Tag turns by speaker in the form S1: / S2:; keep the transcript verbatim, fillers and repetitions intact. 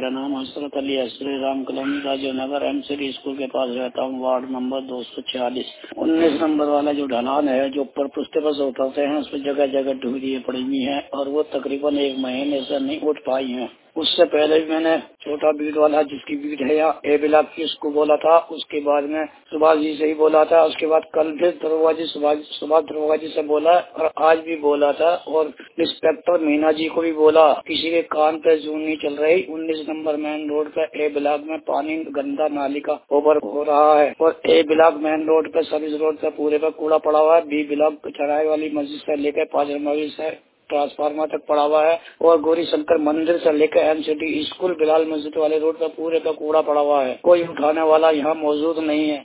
S1: मेरा नाम हसरत अली है। Shri Ram colony Rajiv Nagar M C D school के पास रहता हूँ। वार्ड नंबर दो सौ छियालीस। उन्नीस नंबर वाला जो ढलान है, जो ऊपर पुश्ते बस उतरते हैं, उस पर जगह जगह ढूंढिए पड़ी हुई है और वो तकरीबन एक महीने से नहीं उठ पाई है। उससे पहले भी मैंने छोटा बीट वाला जिसकी बीट है या ए ब्लॉक की, उसको बोला था। उसके बाद में सुभाष जी से ही बोला था। उसके बाद कल फिर दरोगा जी सुभाष सुभाष दरोगा जी से बोला और आज भी बोला था और इंस्पेक्टर मीना जी को भी बोला। किसी के कान पे जून नहीं चल रही। उन्नीस नंबर मेन रोड पे ए ब्लॉक में पानी गंदा नाली का ओवर हो रहा है और ए ब्लॉक मेन रोड पे सर्विस रोड पे पूरे पे कूड़ा पड़ा हुआ है। बी ब्लॉक चढ़ाई वाली मस्जिद से लेकर पांच मस्जिद से ट्रांसफार्मर तक पड़ा हुआ है और गौरी शंकर मंदिर से लेकर एमसीडी स्कूल बिलाल मस्जिद वाले रोड पर पूरे का कूड़ा पड़ा हुआ है। कोई उठाने वाला यहाँ मौजूद नहीं है।